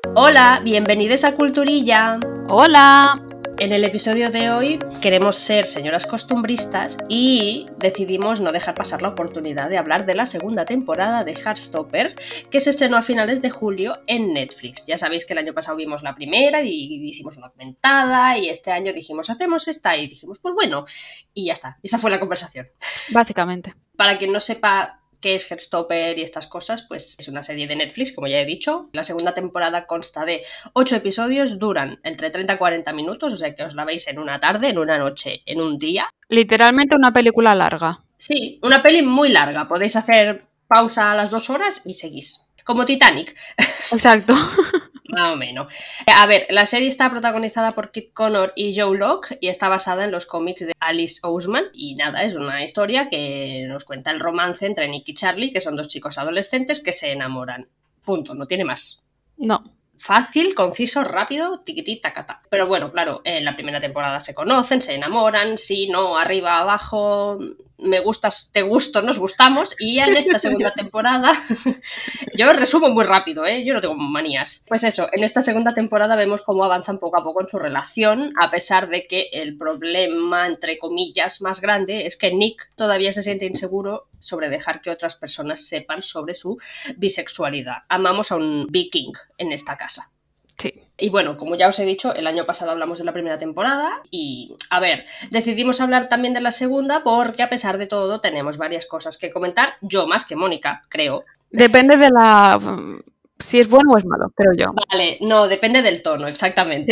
Hola, bienvenidos a Culturilla. ¡Hola! En el episodio de hoy queremos ser señoras costumbristas y decidimos no dejar pasar la oportunidad de hablar de la segunda temporada de Heartstopper, que se estrenó a finales de julio en Netflix. Ya sabéis que el año pasado vimos la primera y hicimos una comentada, y este año dijimos, hacemos esta, y dijimos, pues bueno, y ya está. Esa fue la conversación. Básicamente. Para quien no sepa qué es Heartstopper y estas cosas, pues es una serie de Netflix, como ya he dicho. La segunda temporada consta de 8 episodios, duran entre 30 y 40 minutos, o sea que os la veis en una tarde, en una noche, en un día. Literalmente una película larga. Sí, una peli muy larga, podéis hacer pausa a las 2 horas y seguís. Como Titanic. Exacto. Más o menos. A ver, la serie está protagonizada por Kit Connor y Joe Locke y está basada en los cómics de Alice Oseman. Y nada, es una historia que nos cuenta el romance entre Nick y Charlie, que son dos chicos adolescentes que se enamoran. Punto, no tiene más. No. Fácil, conciso, rápido, tiquití, tacata. Pero bueno, claro, en la primera temporada se conocen, se enamoran, sí, no, arriba, abajo, me gustas, te gusto, nos gustamos. Y en esta segunda temporada, yo resumo muy rápido, yo no tengo manías. Pues eso, en esta segunda temporada vemos cómo avanzan poco a poco en su relación, a pesar de que el problema, entre comillas, más grande es que Nick todavía se siente inseguro sobre dejar que otras personas sepan sobre su bisexualidad. Amamos a un viking en esta casa. Sí. Y bueno, como ya os he dicho, el año pasado hablamos de la primera temporada y, a ver, decidimos hablar también de la segunda porque a pesar de todo tenemos varias cosas que comentar, yo más que Mónica, creo. Depende de la... si es bueno o es malo, creo yo. Vale, no, depende del tono, exactamente.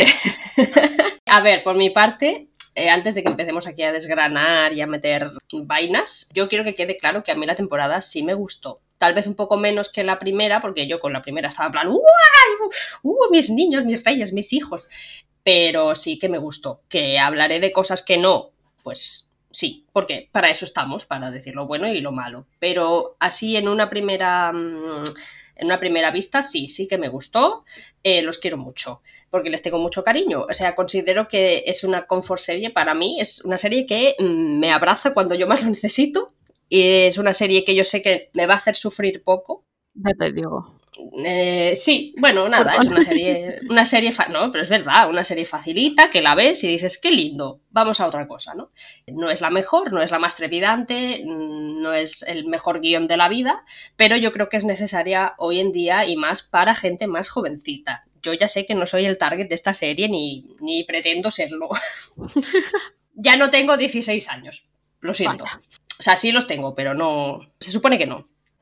A ver, por mi parte, antes de que empecemos aquí a desgranar y a meter vainas, yo quiero que quede claro que a mí la temporada sí me gustó. Tal vez un poco menos que la primera, porque yo con la primera estaba en plan mis niños, mis reyes, mis hijos. Pero sí que me gustó. Que hablaré de cosas que no, pues sí, porque para eso estamos, para decir lo bueno y lo malo. Pero así en una primera vista sí que me gustó. Los quiero mucho, porque les tengo mucho cariño. O sea, considero que es una comfort serie para mí. Es una serie que me abraza cuando yo más lo necesito. Y es una serie que yo sé que me va a hacer sufrir poco. Ya te digo. Sí, bueno, nada, es una serie no, pero es verdad, una serie facilita que la ves y dices, qué lindo, vamos a otra cosa, ¿no? No es la mejor, no es la más trepidante, no es el mejor guión de la vida, pero yo creo que es necesaria hoy en día y más para gente más jovencita. Yo ya sé que no soy el target de esta serie ni pretendo serlo. Ya no tengo 16 años, lo siento. Vaya. O sea, sí los tengo, pero no, se supone que no.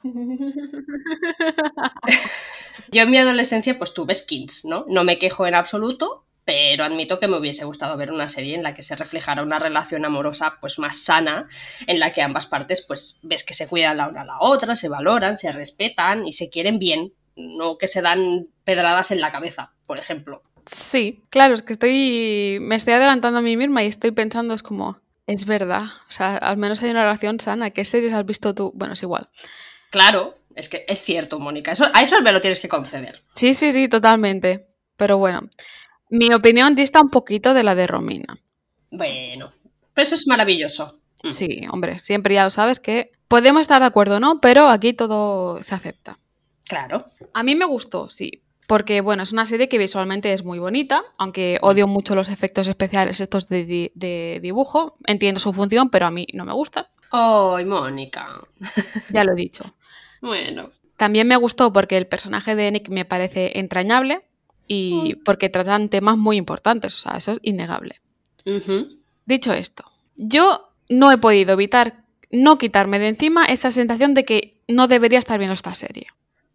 Yo en mi adolescencia pues tuve skins, ¿no? No me quejo en absoluto, pero admito que me hubiese gustado ver una serie en la que se reflejara una relación amorosa pues más sana, en la que ambas partes pues ves que se cuidan la una a la otra, se valoran, se respetan y se quieren bien, no que se dan pedradas en la cabeza, por ejemplo. Sí, claro, es que me estoy adelantando a mí misma y estoy pensando, es como, es verdad, o sea, al menos hay una relación sana. ¿Qué series has visto tú? Bueno, es igual. Claro, es que es cierto, Mónica, a eso me lo tienes que conceder. Sí, totalmente. Pero bueno, mi opinión dista un poquito de la de Romina. Bueno, pero eso es maravilloso. Sí, hombre, siempre ya lo sabes que podemos estar de acuerdo, ¿no? Pero aquí todo se acepta. Claro. A mí me gustó, sí. Porque, bueno, es una serie que visualmente es muy bonita, aunque odio mucho los efectos especiales estos de dibujo. Entiendo su función, pero a mí no me gusta. ¡Ay, Mónica! Ya lo he dicho. Bueno. También me gustó porque el personaje de Nick me parece entrañable y porque tratan temas muy importantes, o sea, eso es innegable. Uh-huh. Dicho esto, yo no he podido evitar no quitarme de encima esa sensación de que no debería estar viendo esta serie.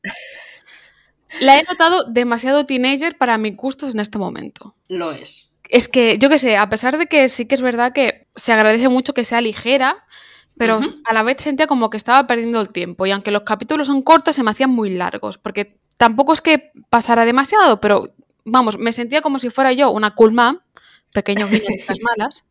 La he notado demasiado teenager para mis gustos en este momento. Lo es. Es que, yo qué sé, a pesar de que sí que es verdad que se agradece mucho que sea ligera, pero a la vez sentía como que estaba perdiendo el tiempo. Y aunque los capítulos son cortos, se me hacían muy largos. Porque tampoco es que pasara demasiado, pero vamos, me sentía como si fuera yo una cool mom, pequeño guiño de estas malas.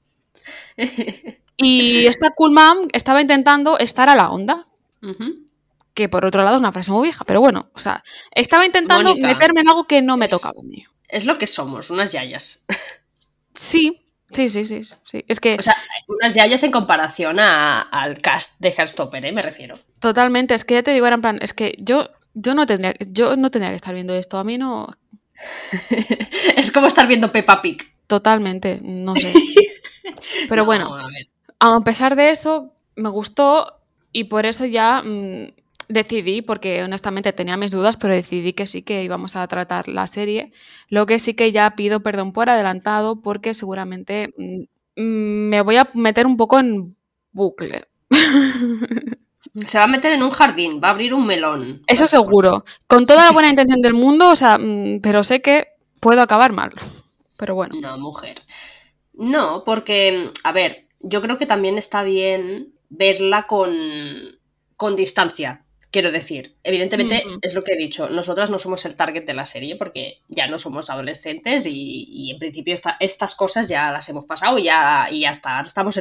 Y esta cool mom estaba intentando estar a la onda. Que por otro lado es una frase muy vieja, pero bueno, o sea, estaba intentando Mónica, meterme en algo que no me tocaba. Es lo que somos, unas yayas. Sí. Es que... O sea, unas yayas en comparación al cast de Heartstopper, me refiero. Totalmente, es que ya te digo, era en plan, es que yo no tendría que estar viendo esto, a mí no... Es como estar viendo Peppa Pig. Totalmente, no sé. Pero No, bueno, a ver. a pesar de eso, me gustó y por eso ya decidí, porque honestamente tenía mis dudas, pero decidí que sí que íbamos a tratar la serie. Lo que sí que ya pido perdón por adelantado, porque seguramente me voy a meter un poco en bucle. Se va a meter en un jardín, va a abrir un melón. Eso Esas cosas. seguro. Con toda la buena intención del mundo, o sea, pero sé que puedo acabar mal. Pero bueno. No, mujer. No, porque, a ver, yo creo que también está bien verla con distancia, quiero decir. Evidentemente, Ujú. es lo que he dicho, nosotras no somos el target de la serie porque ya no somos adolescentes y en principio estas cosas ya las hemos pasado y ya está. Estamos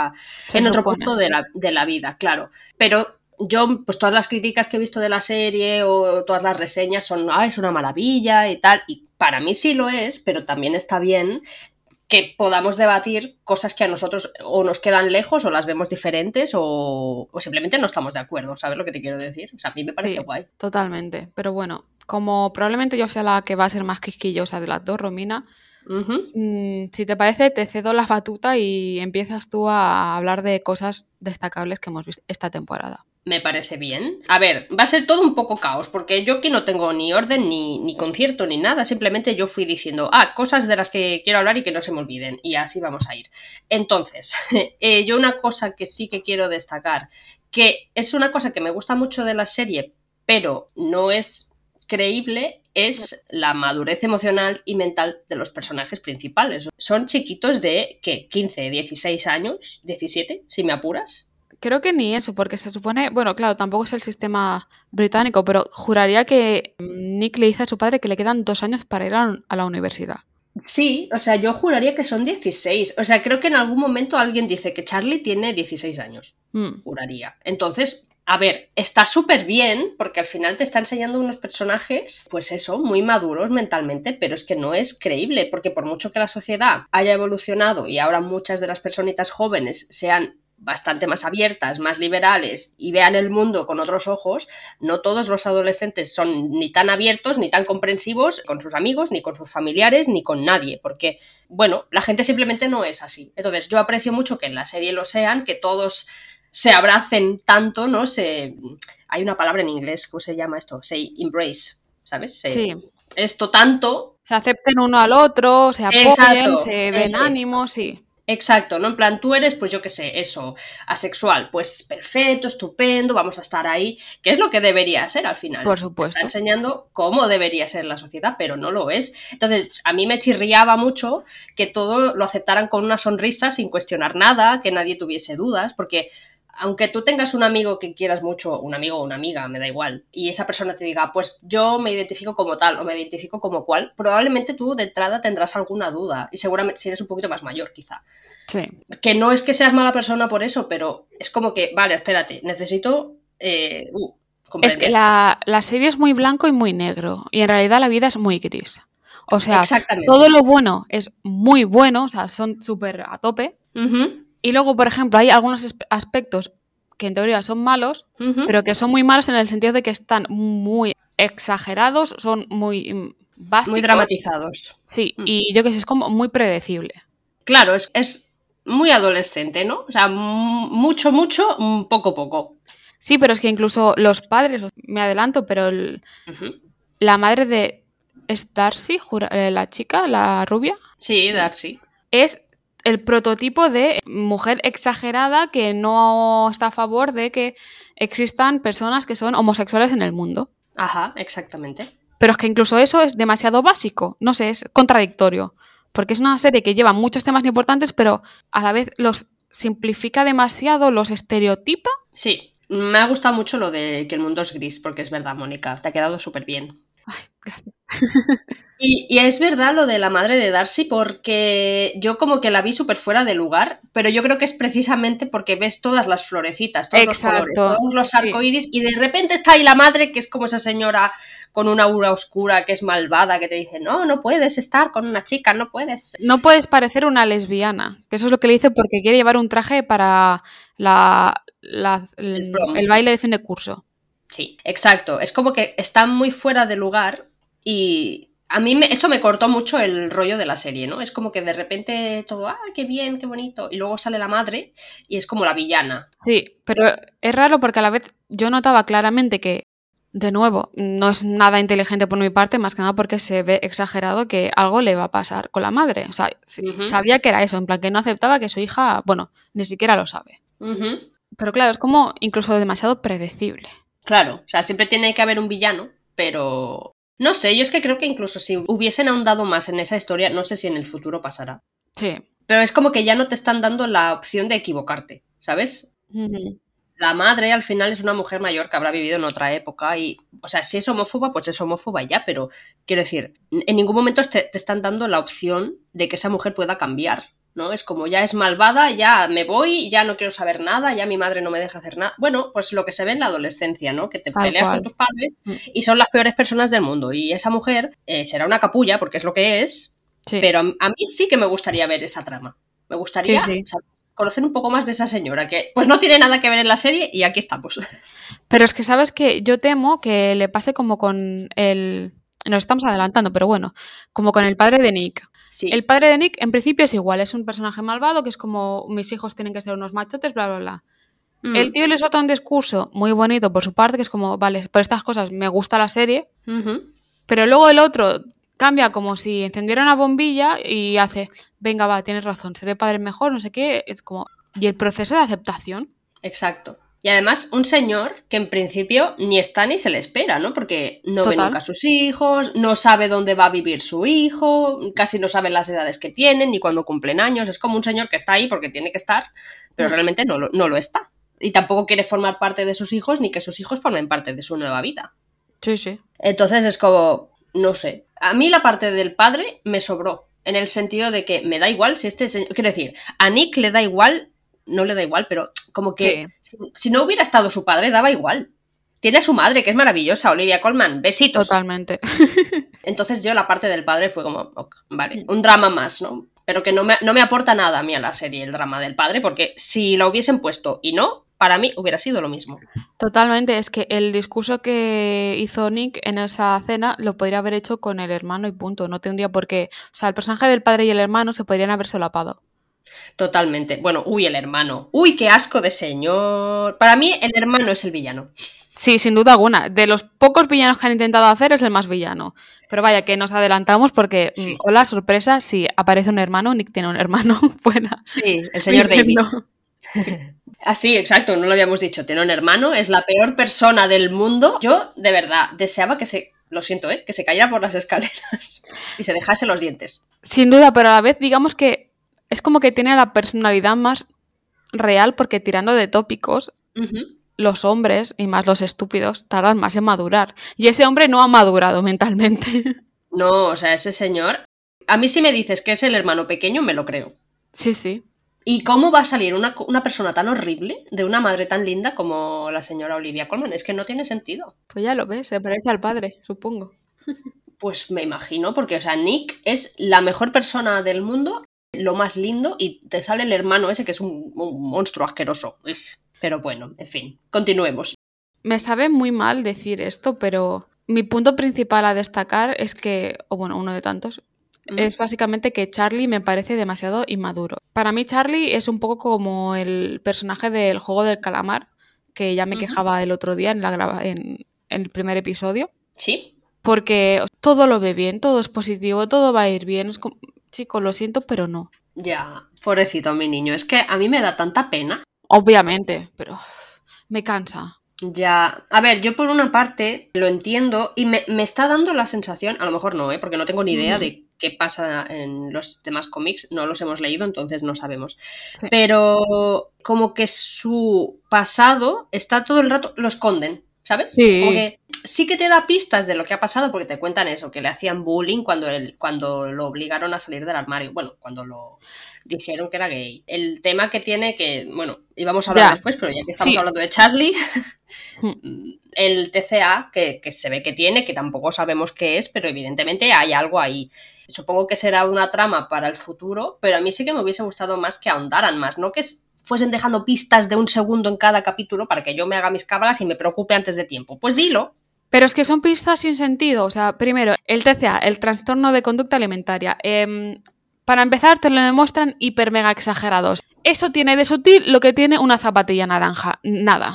Se en otro supone. punto de la vida, claro. Pero yo, pues todas las críticas que he visto de la serie o todas las reseñas son, es una maravilla y tal, y para mí sí lo es, pero también está bien que podamos debatir cosas que a nosotros o nos quedan lejos o las vemos diferentes o simplemente no estamos de acuerdo, ¿sabes lo que te quiero decir? O sea, a mí me parece Sí, guay. totalmente. Pero bueno, como probablemente yo sea la que va a ser más quisquillosa de las dos, Romina, Ujú. si te parece, te cedo la batuta y empiezas tú a hablar de cosas destacables que hemos visto esta temporada. Me parece bien. A ver, va a ser todo un poco caos, porque yo aquí no tengo ni orden, ni concierto, ni nada. Simplemente yo fui diciendo, cosas de las que quiero hablar y que no se me olviden. Y así vamos a ir. Entonces, yo una cosa que sí que quiero destacar, que es una cosa que me gusta mucho de la serie, pero no es creíble, es la madurez emocional y mental de los personajes principales. Son chiquitos de, ¿qué? 15, 16 años, 17, si me apuras. Creo que ni eso, porque se supone, bueno, claro, tampoco es el sistema británico, pero juraría que Nick le dice a su padre que le quedan 2 años para ir a la universidad. Sí, o sea, yo juraría que son 16. O sea, creo que en algún momento alguien dice que Charlie tiene 16 años. Mm, Juraría. Entonces, a ver, está súper bien porque al final te está enseñando unos personajes, pues eso, muy maduros mentalmente, pero es que no es creíble porque por mucho que la sociedad haya evolucionado y ahora muchas de las personitas jóvenes sean bastante más abiertas, más liberales y vean el mundo con otros ojos, no todos los adolescentes son ni tan abiertos ni tan comprensivos con sus amigos, ni con sus familiares, ni con nadie, porque, bueno, la gente simplemente no es así. Entonces, yo aprecio mucho que en la serie lo sean, que todos se abracen tanto, ¿no? Hay una palabra en inglés, ¿cómo se llama esto? Se embrace, ¿sabes? sí, Esto tanto. se acepten uno al otro, se apoyen, Exacto. se den ánimos, sí, Exacto, ¿no? En plan, tú eres, pues yo qué sé, eso, asexual, pues perfecto, estupendo, vamos a estar ahí, que es lo que debería ser al final. por Te está supuesto. enseñando cómo debería ser la sociedad, pero no lo es. Entonces, a mí me chirriaba mucho que todo lo aceptaran con una sonrisa, sin cuestionar nada, que nadie tuviese dudas, porque aunque tú tengas un amigo que quieras mucho, un amigo o una amiga, me da igual, y esa persona te diga, pues yo me identifico como tal o me identifico como cual, probablemente tú de entrada tendrás alguna duda, y seguramente si eres un poquito más mayor quizá. Sí. Que no es que seas mala persona por eso, pero es como que, vale, espérate, necesito Es que comprender. la serie es muy blanco y muy negro, y en realidad la vida es muy gris. O sea, todo Exactamente. lo bueno es muy bueno, o sea, son súper a tope. Ujú, Y luego, por ejemplo, hay algunos aspectos que en teoría son malos, ujú. pero que son muy malos en el sentido de que están muy exagerados, son muy Muy básicos. dramatizados. Sí, Mm. y yo que sé, es como muy predecible. Claro, es muy adolescente, ¿no? O sea, mucho, mucho, poco, poco. Sí, pero es que incluso los padres, me adelanto, pero Ujú. la madre de ¿es Darcy, la chica, la rubia? Sí, Darcy. Es el prototipo de mujer exagerada que no está a favor de que existan personas que son homosexuales en el mundo. Ajá, exactamente. Pero es que incluso eso es demasiado básico, no sé, es contradictorio. Porque es una serie que lleva muchos temas importantes, pero a la vez los simplifica demasiado, los estereotipa. Sí, me ha gustado mucho lo de que el mundo es gris, porque es verdad, Mónica, te ha quedado súper bien. Ay, gracias. Y es verdad lo de la madre de Darcy, porque yo como que la vi súper fuera de lugar, pero yo creo que es precisamente porque ves todas las florecitas, todos los colores, Exacto, todos los sí. arcoíris, y de repente está ahí la madre, que es como esa señora con una aura oscura, que es malvada, que te dice, no, no puedes estar con una chica, no puedes. No puedes parecer una lesbiana, que eso es lo que le dice porque quiere llevar un traje para El prom. el baile de fin de curso. Sí, exacto. Es como que están muy fuera de lugar y A mí eso me cortó mucho el rollo de la serie, ¿no? Es como que de repente todo, qué bien, qué bonito, y luego sale la madre y es como la villana. Sí, pero es raro porque a la vez yo notaba claramente que, de nuevo, no es nada inteligente por mi parte, más que nada porque se ve exagerado que algo le va a pasar con la madre. O sea, sabía que era eso, en plan que no aceptaba que su hija, bueno, ni siquiera lo sabe. Pero claro, es como incluso demasiado predecible. Claro, o sea, siempre tiene que haber un villano, pero... No sé, yo es que creo que incluso si hubiesen ahondado más en esa historia, no sé si en el futuro pasará. Sí. Pero es como que ya no te están dando la opción de equivocarte, ¿sabes? La madre al final es una mujer mayor que habrá vivido en otra época y, o sea, si es homófoba, pues es homófoba ya, pero quiero decir, en ningún momento te están dando la opción de que esa mujer pueda cambiar, ¿no? Es como ya es malvada, ya me voy, ya no quiero saber nada, ya mi madre no me deja hacer nada. Bueno, pues lo que se ve en la adolescencia, ¿no? Que te peleas con tus padres y son las peores personas del mundo y esa mujer será una capulla, porque es lo que es, pero a mí sí que me gustaría ver esa trama. Me gustaría conocer un poco más de esa señora, que pues no tiene nada que ver en la serie y aquí estamos. Pero es que, ¿sabes qué? Yo temo que le pase como con el... Nos estamos adelantando, pero bueno, como con el padre de Nick. Sí. El padre de Nick en principio es igual, es un personaje malvado que es como mis hijos tienen que ser unos machotes, bla, bla, bla. El tío le suelta un discurso muy bonito por su parte, que es como, vale, por estas cosas me gusta la serie, pero luego el otro cambia como si encendiera una bombilla y hace, venga, va, tienes razón, seré padre mejor, no sé qué, es como... Y el proceso de aceptación. Exacto. Y además, un señor que en principio ni está ni se le espera, ¿no? Porque no ve nunca a sus hijos, no sabe dónde va a vivir su hijo, casi no sabe las edades que tienen, ni cuándo cumplen años. Es como un señor que está ahí porque tiene que estar, pero realmente no lo está. Y tampoco quiere formar parte de sus hijos, ni que sus hijos formen parte de su nueva vida. Sí, sí. Entonces es como, no sé. A mí la parte del padre me sobró, en el sentido de que me da igual si este señor... Quiero decir, a Nick le da igual... No le da igual, pero como que si no hubiera estado su padre, daba igual. Tiene a su madre, que es maravillosa, Olivia Colman, besitos. Totalmente. Entonces yo la parte del padre fue como, vale, un drama más, ¿no? Pero que no me aporta nada a mí a la serie el drama del padre, porque si lo hubiesen puesto y no, para mí hubiera sido lo mismo. Totalmente, es que el discurso que hizo Nick en esa cena lo podría haber hecho con el hermano y punto, no tendría por qué... O sea, el personaje del padre y el hermano se podrían haber solapado. Totalmente. Bueno, el hermano. Uy, qué asco de señor. Para mí, el hermano es el villano. Sí, sin duda alguna. De los pocos villanos que han intentado hacer, es el más villano. Pero vaya, que nos adelantamos porque, hola, sorpresa, sí, aparece un hermano, Nick tiene un hermano. Buena. Sí, el señor David. Sí, exacto, no lo habíamos dicho. Tiene un hermano, es la peor persona del mundo. Yo, de verdad, deseaba que lo siento, que se cayera por las escaleras y se dejase los dientes. Sin duda, pero a la vez, digamos que es como que tiene la personalidad más real porque tirando de tópicos, los hombres, y más los estúpidos, tardan más en madurar. Y ese hombre no ha madurado mentalmente. No, o sea, ese señor... A mí si me dices que es el hermano pequeño, me lo creo. Sí, sí. ¿Y cómo va a salir una persona tan horrible de una madre tan linda como la señora Olivia Colman? Es que no tiene sentido. Pues ya lo ves, se parece al padre, supongo. Pues me imagino, porque, o sea, Nick es la mejor persona del mundo, lo más lindo, y te sale el hermano ese que es un monstruo asqueroso. Uf. Pero bueno, en fin, continuemos. Me sabe muy mal decir esto, pero mi punto principal a destacar es que, o bueno, uno de tantos, es básicamente que Charlie me parece demasiado inmaduro. Para mí Charlie es un poco como el personaje del Juego del Calamar, que ya me quejaba el otro día en el primer episodio. Sí. Porque todo lo ve bien, todo es positivo, todo va a ir bien. Es como, chico, lo siento, pero no. Ya, pobrecito mi niño, es que a mí me da tanta pena. Obviamente, pero me cansa. Ya, a ver, yo por una parte lo entiendo y me está dando la sensación, a lo mejor no, porque no tengo ni idea de qué pasa en los demás cómics, no los hemos leído, entonces no sabemos. Sí. Pero como que su pasado está todo el rato, lo esconden, ¿sabes? Sí. Como que sí que te da pistas de lo que ha pasado porque te cuentan eso, que le hacían bullying cuando lo obligaron a salir del armario, bueno, cuando lo dijeron que era gay. El tema que tiene que, bueno, íbamos a hablar después, pero ya que estamos hablando de Charlie, el TCA que se ve que tiene, que tampoco sabemos qué es, pero evidentemente hay algo ahí. Supongo que será una trama para el futuro, pero a mí sí que me hubiese gustado más que ahondaran más, no que fuesen dejando pistas de un segundo en cada capítulo para que yo me haga mis cábalas y me preocupe antes de tiempo. Pues dilo. Pero es que son pistas sin sentido. O sea, primero, el TCA, el trastorno de conducta alimentaria. Para empezar, te lo demuestran hiper mega exagerados. Eso tiene de sutil lo que tiene una zapatilla naranja. Nada.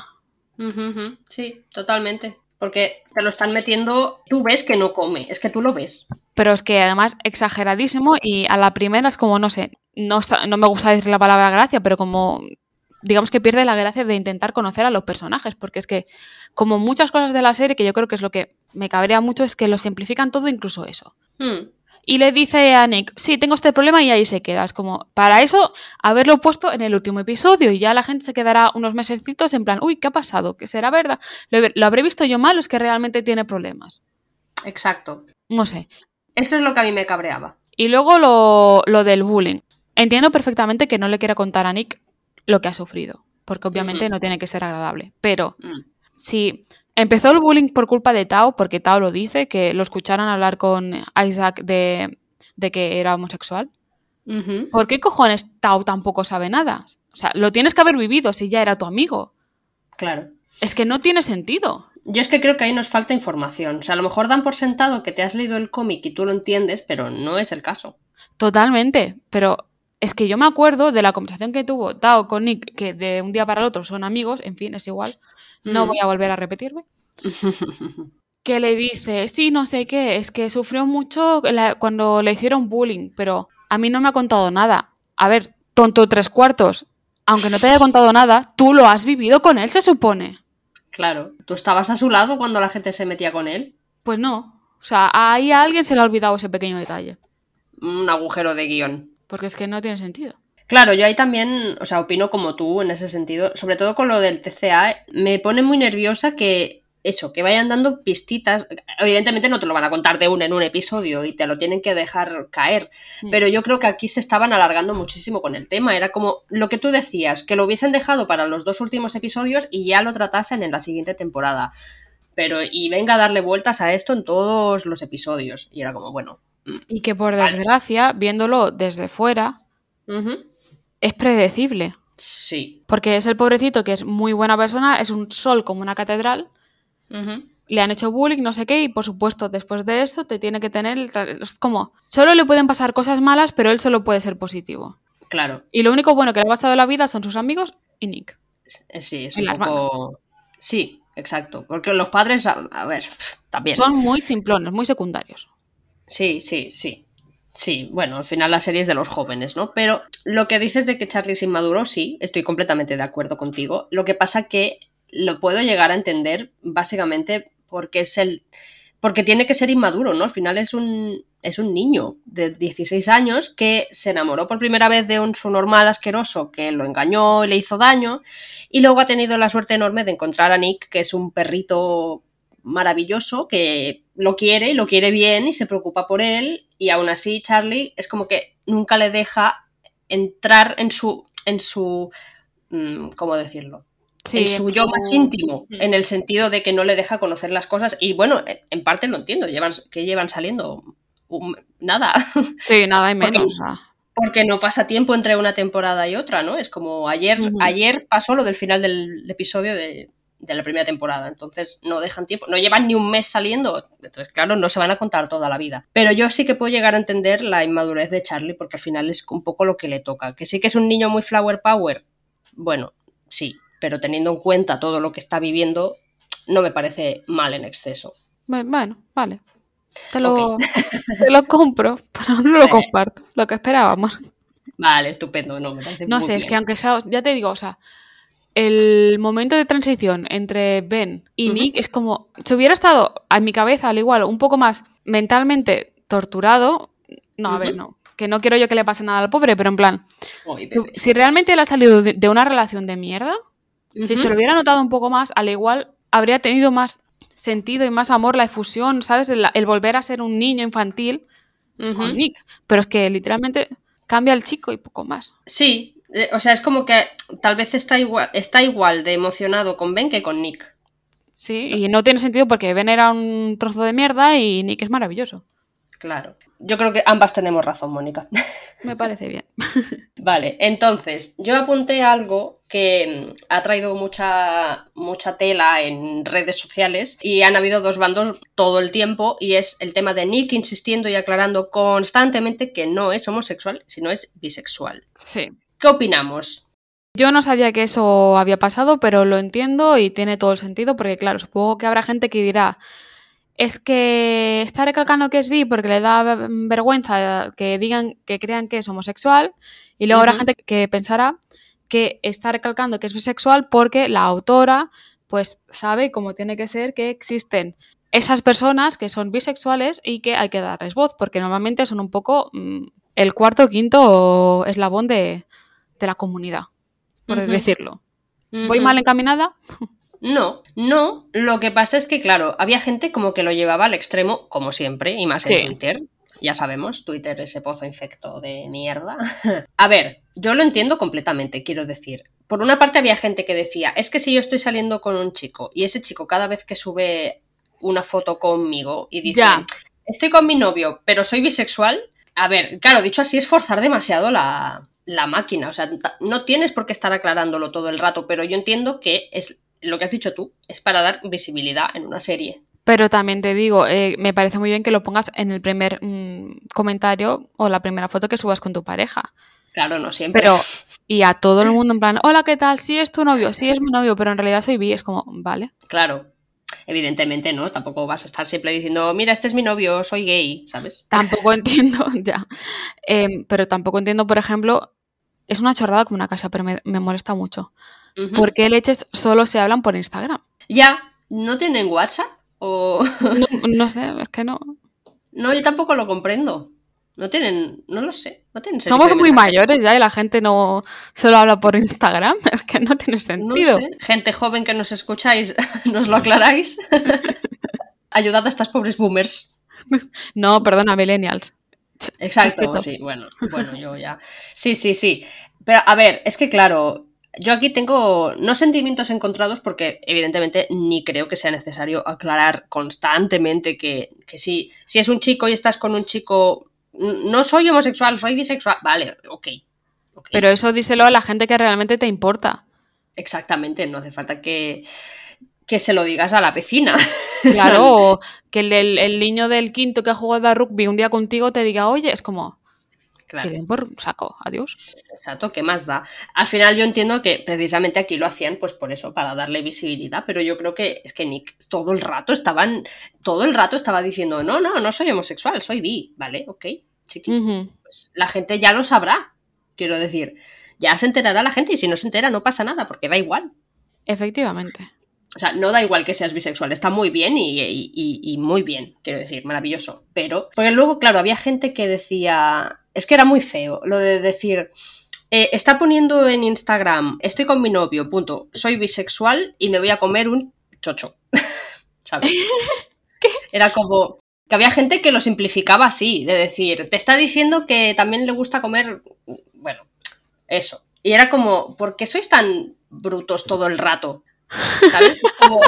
Sí, totalmente. Porque te lo están metiendo, tú ves que no come, es que tú lo ves. Pero es que además exageradísimo y a la primera es como, no sé, no me gusta decir la palabra gracia, pero como, digamos que pierde la gracia de intentar conocer a los personajes, porque es que como muchas cosas de la serie, que yo creo que es lo que me cabrea mucho, es que lo simplifican todo, incluso eso. Y le dice a Nick, sí, tengo este problema y ahí se queda. Es como, para eso, haberlo puesto en el último episodio y ya la gente se quedará unos mesecitos en plan, uy, ¿qué ha pasado? ¿Qué será verdad? ¿Lo habré visto yo mal o es que realmente tiene problemas? Exacto. No sé. Eso es lo que a mí me cabreaba. Y luego lo del bullying. Entiendo perfectamente que no le quiera contar a Nick lo que ha sufrido, porque obviamente no tiene que ser agradable. Pero si empezó el bullying por culpa de Tao, porque Tao lo dice, que lo escucharan hablar con Isaac de que era homosexual, ¿por qué cojones Tao tampoco sabe nada? O sea, lo tienes que haber vivido si ya era tu amigo. Claro. Es que no tiene sentido. Yo es que creo que ahí nos falta información. O sea, a lo mejor dan por sentado que te has leído el cómic y tú lo entiendes, pero no es el caso. Totalmente, pero es que yo me acuerdo de la conversación que tuvo Tao con Nick, que de un día para el otro son amigos, en fin, es igual. No voy a volver a repetirme. Que le dice, sí, no sé qué, es que sufrió mucho cuando le hicieron bullying, pero a mí no me ha contado nada. A ver, tonto 3/4, aunque no te haya contado nada, tú lo has vivido con él, se supone. Claro, ¿tú estabas a su lado cuando la gente se metía con él? Pues no, o sea, ahí a alguien se le ha olvidado ese pequeño detalle. Un agujero de guión. Porque es que no tiene sentido. Claro, yo ahí también, o sea, opino como tú en ese sentido, sobre todo con lo del TCA, me pone muy nerviosa que vayan dando pistitas. Evidentemente no te lo van a contar en un episodio y te lo tienen que dejar caer, pero yo creo que aquí se estaban alargando muchísimo con el tema. Era como lo que tú decías, que lo hubiesen dejado para los 2 últimos episodios y ya lo tratasen en la siguiente temporada. Pero, y venga a darle vueltas a esto en todos los episodios. Y era como, bueno. Y que por desgracia, viéndolo desde fuera, es predecible. Sí. Porque es el pobrecito que es muy buena persona, es un sol como una catedral, le han hecho bullying, no sé qué, y por supuesto después de esto te tiene que tener... Es como, solo le pueden pasar cosas malas, pero él solo puede ser positivo. Claro. Y lo único bueno que le ha pasado en la vida son sus amigos y Nick. Sí, es un poco... Sí, exacto. Porque los padres, a ver, también. Son muy simplones, muy secundarios. Sí. Sí, bueno, al final la serie es de los jóvenes, ¿no? Pero lo que dices de que Charlie es inmaduro, sí, estoy completamente de acuerdo contigo. Lo que pasa que lo puedo llegar a entender básicamente porque tiene que ser inmaduro, ¿no? Al final es un niño de 16 años que se enamoró por primera vez de un subnormal asqueroso que lo engañó y le hizo daño, y luego ha tenido la suerte enorme de encontrar a Nick, que es un perrito maravilloso que lo quiere bien y se preocupa por él, y aún así Charlie es como que nunca le deja entrar en su ¿cómo decirlo? Sí, en su yo más íntimo, en el sentido de que no le deja conocer las cosas, y bueno, en parte lo entiendo, llevan saliendo nada. Sí, nada y menos. Porque no pasa tiempo entre una temporada y otra, ¿no? Es como ayer pasó lo del final del episodio de la primera temporada, entonces no dejan tiempo, no llevan ni un mes saliendo, entonces claro, no se van a contar toda la vida. Pero yo sí que puedo llegar a entender la inmadurez de Charlie, porque al final es un poco lo que le toca. Que sí que es un niño muy flower power, bueno, sí, pero teniendo en cuenta todo lo que está viviendo, no me parece mal en exceso. Bueno, vale. Te lo compro, pero no lo comparto, lo que esperábamos. Vale, estupendo, no, me parece no sé, bien. Es que aunque sea, ya te digo, o sea, el momento de transición entre Ben y Nick es como, si hubiera estado en mi cabeza al igual un poco más mentalmente torturado, no, a ver, no, que no quiero yo que le pase nada al pobre, pero en plan, si realmente él ha salido de una relación de mierda, si se lo hubiera notado un poco más, al igual habría tenido más sentido y más amor la efusión, ¿sabes? El volver a ser un niño infantil con Nick, pero es que literalmente cambia el chico y poco más. Sí. O sea, es como que tal vez está igual de emocionado con Ben que con Nick. Sí, y no tiene sentido porque Ben era un trozo de mierda y Nick es maravilloso. Claro. Yo creo que ambas tenemos razón, Mónica. Me parece bien. Vale, entonces, yo apunté algo que ha traído mucha tela en redes sociales y han habido dos bandos todo el tiempo, y es el tema de Nick insistiendo y aclarando constantemente que no es homosexual, sino es bisexual. Sí. ¿Qué opinamos? Yo no sabía que eso había pasado, pero lo entiendo y tiene todo el sentido, porque claro, supongo que habrá gente que dirá, es que está recalcando que es bi porque le da vergüenza que digan, que crean que es homosexual, y luego habrá gente que pensará que está recalcando que es bisexual porque la autora pues sabe cómo tiene que ser, que existen esas personas que son bisexuales y que hay que darles voz, porque normalmente son un poco el cuarto o quinto eslabón de la comunidad, por decirlo. ¿Voy mal encaminada? No, lo que pasa es que, claro, había gente como que lo llevaba al extremo, como siempre, y más en Twitter. Ya sabemos, Twitter, ese pozo infecto de mierda. A ver, yo lo entiendo completamente, quiero decir. Por una parte había gente que decía, es que si yo estoy saliendo con un chico y ese chico cada vez que sube una foto conmigo y dice, estoy con mi novio, pero soy bisexual, a ver, claro, dicho así es forzar demasiado la máquina, o sea, no tienes por qué estar aclarándolo todo el rato, pero yo entiendo que es lo que has dicho tú, es para dar visibilidad en una serie. Pero también te digo, me parece muy bien que lo pongas en el primer comentario o la primera foto que subas con tu pareja. Claro, no siempre. Pero, y a todo el mundo en plan, hola, ¿qué tal? Sí, es tu novio, sí, es mi novio, pero en realidad soy bi, es como, vale. Claro, evidentemente, ¿no? Tampoco vas a estar siempre diciendo, mira, este es mi novio, soy gay, ¿sabes? Tampoco entiendo, ya. Pero tampoco entiendo, por ejemplo, es una chorrada como una casa, pero me molesta mucho. ¿Por qué leches solo se hablan por Instagram? Ya, ¿no tienen WhatsApp? O... no sé, es que no. No, yo tampoco lo comprendo. No tienen, no lo sé, no tienen servicio. Somos muy mayores ya y la gente no solo habla por Instagram, es que no tiene sentido. No sé, gente joven que nos escucháis, ¿nos lo aclaráis? Ayudad a estas pobres boomers. No, perdona, millennials. Exacto, sí, bueno, yo ya. Sí. Pero a ver, es que claro, yo aquí tengo no sentimientos encontrados porque evidentemente ni creo que sea necesario aclarar constantemente que si es un chico y estás con un chico, no soy homosexual, soy bisexual, vale, ok. Pero eso díselo a la gente que realmente te importa. Exactamente, no hace falta que se lo digas a la vecina. Claro, o que el niño del quinto que ha jugado a rugby un día contigo te diga, oye, es como... Claro. Que den por saco, adiós. Exacto, ¿qué más da? Al final yo entiendo que precisamente aquí lo hacían pues por eso, para darle visibilidad, pero yo creo que es que Nick todo el rato estaba diciendo, no soy homosexual, soy bi, ¿vale? Ok, chiqui. Pues la gente ya lo sabrá, quiero decir, ya se enterará la gente y si no se entera no pasa nada, porque da igual. Efectivamente. O sea, no da igual que seas bisexual, está muy bien y muy bien, quiero decir, maravilloso. Pero, porque luego, claro, había gente que decía, es que era muy feo, lo de decir, está poniendo en Instagram, estoy con mi novio, punto, soy bisexual y me voy a comer un chocho, ¿sabes? ¿Qué? Era como, que había gente que lo simplificaba así, de decir, te está diciendo que también le gusta comer, bueno, eso. Y era como, ¿por qué sois tan brutos todo el rato? ¿Sabes? Como...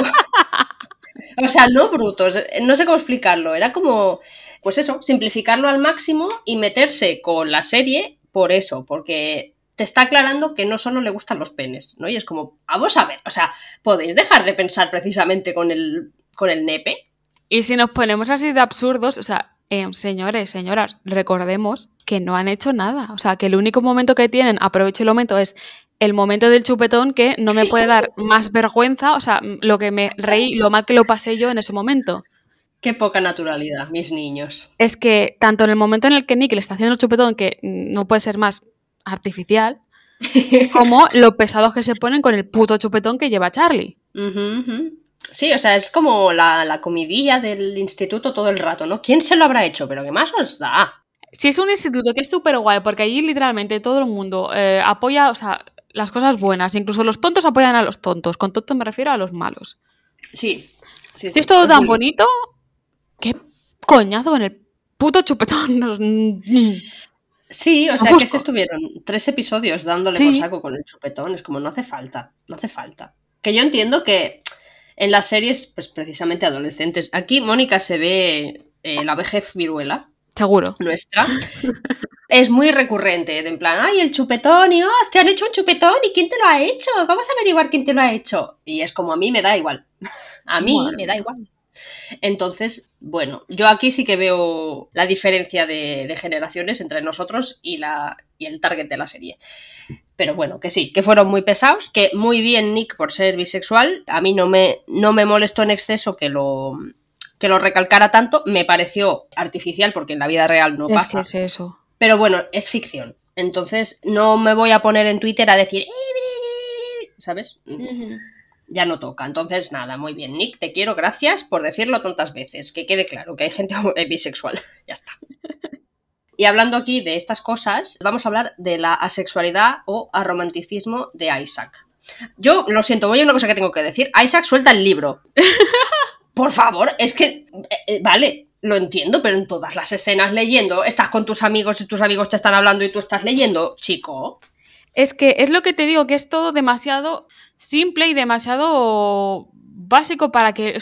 O sea, no brutos, no sé cómo explicarlo, era como, pues eso, simplificarlo al máximo y meterse con la serie por eso, porque te está aclarando que no solo le gustan los penes, ¿no? Y es como, vamos a ver, o sea, ¿podéis dejar de pensar precisamente con el nepe? Y si nos ponemos así de absurdos, o sea, señores, señoras, recordemos que no han hecho nada, o sea, que el único momento que tienen, aprovecho el momento, es el momento del chupetón, que no me puede dar más vergüenza, o sea, lo que me reí, lo mal que lo pasé yo en ese momento. Qué poca naturalidad, mis niños. Es que tanto en el momento en el que Nick le está haciendo el chupetón, que no puede ser más artificial, como lo pesados que se ponen con el puto chupetón que lleva Charlie. Sí, o sea, es como la comidilla del instituto todo el rato, ¿no? ¿Quién se lo habrá hecho? Pero ¿qué más os da? Si es un instituto que es súper guay, porque allí literalmente todo el mundo apoya, o sea, las cosas buenas, incluso los tontos apoyan a los tontos, con tontos me refiero a los malos. Sí. Si es todo tan bonito, qué coñazo con el puto chupetón. Sí, o sea, que se estuvieron 3 episodios dándole por saco con el chupetón, es como no hace falta. Que yo entiendo que en las series, pues precisamente adolescentes, aquí Mónica se ve la vejez viruela, Seguro. nuestra, es muy recurrente, de en plan, ay, el chupetón, y te han hecho un chupetón, ¿y quién te lo ha hecho? Vamos a averiguar quién te lo ha hecho. Y es como, a mí me da igual. A mí me da igual. Entonces, bueno, yo aquí sí que veo la diferencia de generaciones entre nosotros y el target de la serie. Pero bueno, que sí, que fueron muy pesados, que muy bien Nick por ser bisexual, a mí no me molestó en exceso que lo recalcara tanto, me pareció artificial porque en la vida real no pasa. Es que es eso. Pero bueno, es ficción. Entonces no me voy a poner en Twitter a decir, ¿sabes? Ya no toca. Entonces, nada, muy bien, Nick, te quiero, gracias por decirlo tantas veces. Que quede claro que hay gente bisexual. Ya está. Y hablando aquí de estas cosas, vamos a hablar de la asexualidad o aromanticismo de Isaac. Yo lo siento, hay una cosa que tengo que decir. Isaac, suelta el libro. Por favor, es que, vale, lo entiendo, pero en todas las escenas leyendo, estás con tus amigos y tus amigos te están hablando y tú estás leyendo, chico. Es que es lo que te digo, que es todo demasiado simple y demasiado básico para que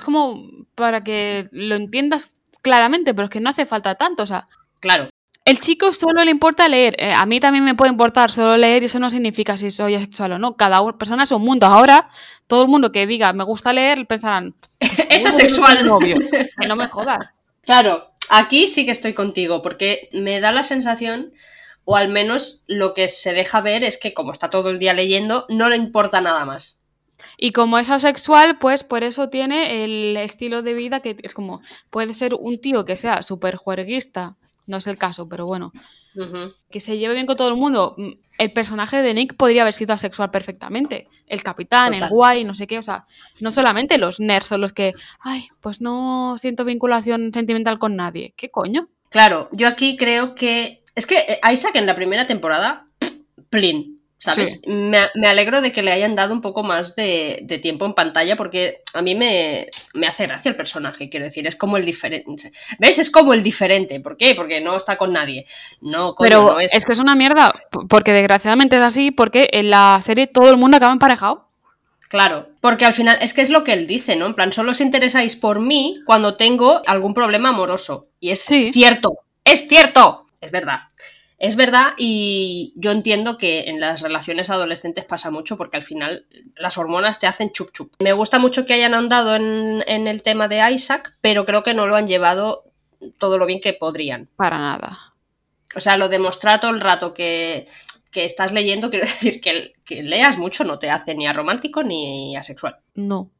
lo entiendas claramente, pero es que no hace falta tanto, o sea. Claro. El chico solo le importa leer. A mí también me puede importar solo leer y eso no significa si soy asexual o no. Cada persona es un mundo. Ahora, todo el mundo que diga me gusta leer pensarán... Es asexual. Novio. Que no me jodas. Claro, aquí sí que estoy contigo porque me da la sensación, o al menos lo que se deja ver es que como está todo el día leyendo, no le importa nada más. Y como es asexual, pues por eso tiene el estilo de vida que es como... Puede ser un tío que sea súper juerguista. No es el caso, pero bueno. Que se lleve bien con todo el mundo. El personaje de Nick podría haber sido asexual perfectamente. El capitán, total. El guay, no sé qué. O sea, no solamente los nerds son los que... Ay, pues no siento vinculación sentimental con nadie. ¿Qué coño? Claro, yo aquí creo que... Es que Isaac en la primera temporada... Plin. ¿Sabes? Sí. Me alegro de que le hayan dado un poco más de tiempo en pantalla porque a mí me hace gracia el personaje, quiero decir, es como el diferente. ¿Ves? Es como el diferente. ¿Por qué? Porque no está con nadie. No, coño, pero no es que es una mierda, porque desgraciadamente es así, porque en la serie todo el mundo acaba emparejado. Claro, porque al final es que es lo que él dice, ¿no? En plan, solo os interesáis por mí cuando tengo algún problema amoroso. Y es cierto, es cierto, es verdad. Es verdad y yo entiendo que en las relaciones adolescentes pasa mucho porque al final las hormonas te hacen chup chup. Me gusta mucho que hayan ahondado en el tema de Isaac, pero creo que no lo han llevado todo lo bien que podrían. Para nada. O sea, lo de mostrar todo el rato que estás leyendo, quiero decir que leas mucho no te hace ni aromántico ni asexual. No.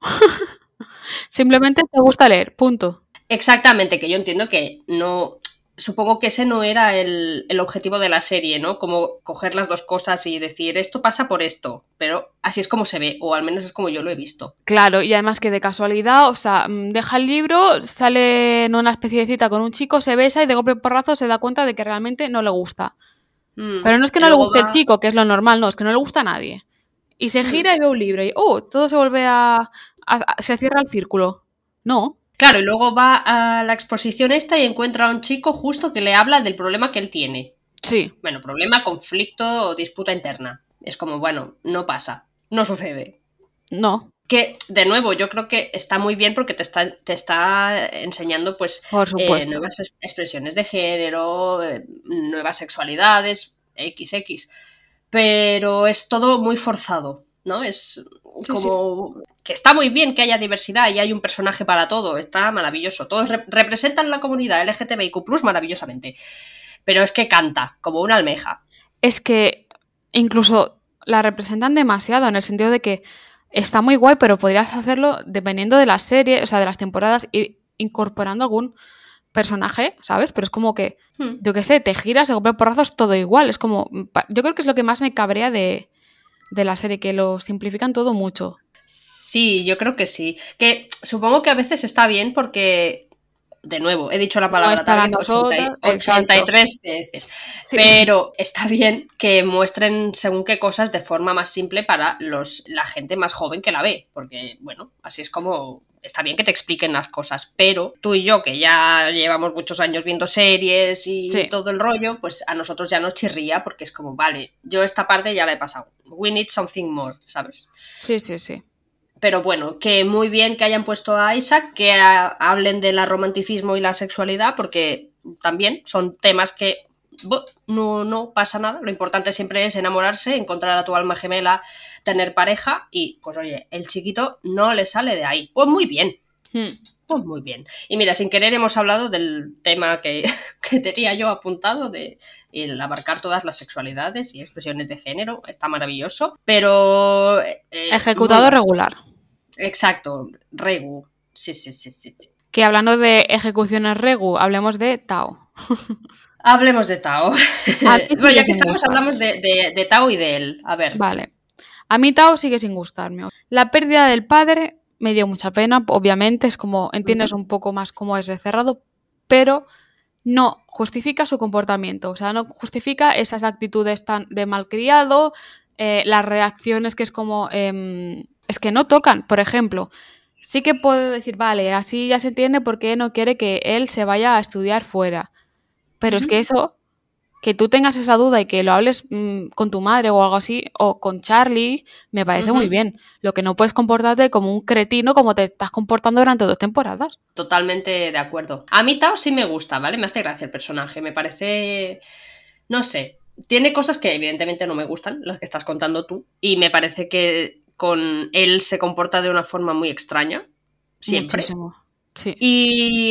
Simplemente te gusta leer, punto. Exactamente, que yo entiendo que no... Supongo que ese no era el objetivo de la serie, ¿no? Como coger las dos cosas y decir, esto pasa por esto, pero así es como se ve, o al menos es como yo lo he visto. Claro, y además que de casualidad, o sea, deja el libro, sale en una especie de cita con un chico, se besa y de golpe porrazo se da cuenta de que realmente no le gusta. Pero no es que no le guste el chico, que es lo normal, no, es que no le gusta a nadie. Y se gira y ve un libro y, todo se vuelve se cierra el círculo. No. Claro, y luego va a la exposición esta y encuentra a un chico justo que le habla del problema que él tiene. Sí. Bueno, problema, conflicto o disputa interna. Es como, bueno, no pasa, no sucede. No. Que, de nuevo, yo creo que está muy bien porque te está enseñando, pues, nuevas expresiones de género, nuevas sexualidades, XX. Pero es todo muy forzado, ¿no? Es como... Sí. Que está muy bien que haya diversidad y hay un personaje para todo, está maravilloso. Todos representan la comunidad LGTBIQ+, maravillosamente. Pero es que canta, como una almeja. Es que incluso la representan demasiado, en el sentido de que está muy guay, pero podrías hacerlo dependiendo de la serie, o sea, de las temporadas, ir incorporando algún personaje, ¿sabes? Pero es como que, yo qué sé, te giras, se compran porrazos, todo igual. Es como, yo creo que es lo que más me cabrea de la serie, que lo simplifican todo mucho. Sí, yo creo que sí. Que supongo que a veces está bien porque, de nuevo, he dicho la palabra target 83 veces. Sí. Pero está bien que muestren según qué cosas de forma más simple para la gente más joven que la ve. Porque, bueno, así es como... Está bien que te expliquen las cosas, pero tú y yo, que ya llevamos muchos años viendo series y todo el rollo, pues a nosotros ya nos chirría porque es como, vale, yo esta parte ya la he pasado. We need something more, ¿sabes? Sí, sí, sí. Pero bueno, que muy bien que hayan puesto a Isaac, que hablen del romanticismo y la sexualidad, porque, también son temas que no pasa nada. Lo importante siempre es enamorarse, encontrar a tu alma gemela, tener pareja y, pues oye, el chiquito no le sale de ahí. Pues muy bien. Pues muy bien. Y mira, sin querer hemos hablado del tema que tenía yo apuntado, de el abarcar todas las sexualidades y expresiones de género. Está maravilloso, pero... ejecutado regular. Exacto, regu. Sí. Que hablando de ejecuciones regu, hablemos de Tao. Hablemos de Tao. Bueno, ya que estamos, hablamos de Tao y de él. A ver. Vale. A mí Tao sigue sin gustarme. La pérdida del padre me dio mucha pena, obviamente, es como, entiendes un poco más cómo es de cerrado, pero no justifica su comportamiento, o sea, no justifica esas actitudes tan de malcriado, las reacciones que es como, es que no tocan, por ejemplo. Sí que puedo decir, vale, así ya se entiende por qué no quiere que él se vaya a estudiar fuera. Pero es que eso, que tú tengas esa duda y que lo hables con tu madre o algo así, o con Charlie, me parece muy bien. Lo que no puedes comportarte como un cretino como te estás comportando durante 2 temporadas. Totalmente de acuerdo. A mí Tao sí me gusta, ¿vale? Me hace gracia el personaje, me parece... No sé, tiene cosas que evidentemente no me gustan, las que estás contando tú, y me parece que con él se comporta de una forma muy extraña, siempre. Muchísimo. Sí. Y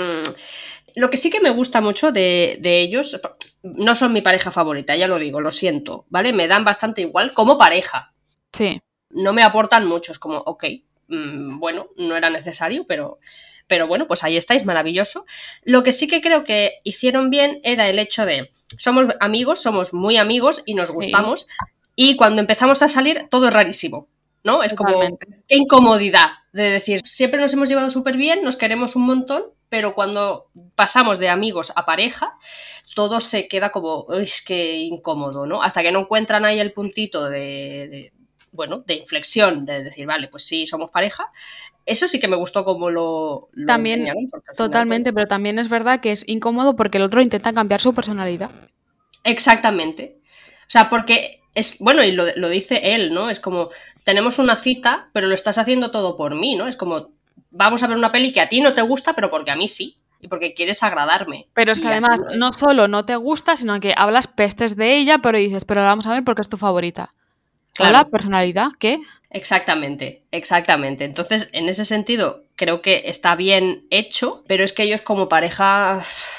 lo que sí que me gusta mucho de ellos, no son mi pareja favorita, ya lo digo, lo siento, ¿vale? Me dan bastante igual como pareja. Sí. No me aportan mucho, es como, ok, bueno, no era necesario, pero bueno, pues ahí estáis, maravilloso. Lo que sí que creo que hicieron bien era el hecho de, somos amigos, somos muy amigos y nos gustamos, y cuando empezamos a salir todo es rarísimo, ¿no? Es Totalmente. como, qué incomodidad de decir, siempre nos hemos llevado súper bien, nos queremos un montón, pero cuando pasamos de amigos a pareja, todo se queda como, uy, qué incómodo, ¿no? Hasta que no encuentran ahí el puntito de inflexión, de decir, vale, pues sí, somos pareja. Eso sí que me gustó como lo también, enseñaron. Totalmente, pero también es verdad que es incómodo porque el otro intenta cambiar su personalidad. Exactamente. O sea, porque es, bueno, y lo dice él, ¿no? Es como, tenemos una cita, pero lo estás haciendo todo por mí, ¿no? Es como, vamos a ver una peli que a ti no te gusta, pero porque a mí sí. Y porque quieres agradarme. Pero es que además no solo no te gusta, sino que hablas pestes de ella, pero dices, pero la vamos a ver porque es tu favorita. Claro. ¿La personalidad? ¿Qué? Exactamente. Entonces, en ese sentido, creo que está bien hecho, pero es que ellos como pareja...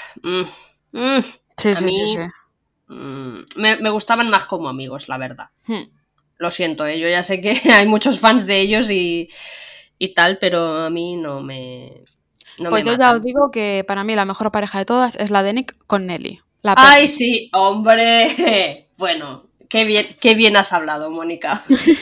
a mí me gustaban más como amigos, la verdad. Lo siento, yo ya sé que hay muchos fans de ellos y tal, pero a mí no me... pues yo ya os digo que para mí la mejor pareja de todas es la de Nick con Nelly. ¡Ay, sí! ¡Hombre! Bueno, qué bien has hablado, Mónica.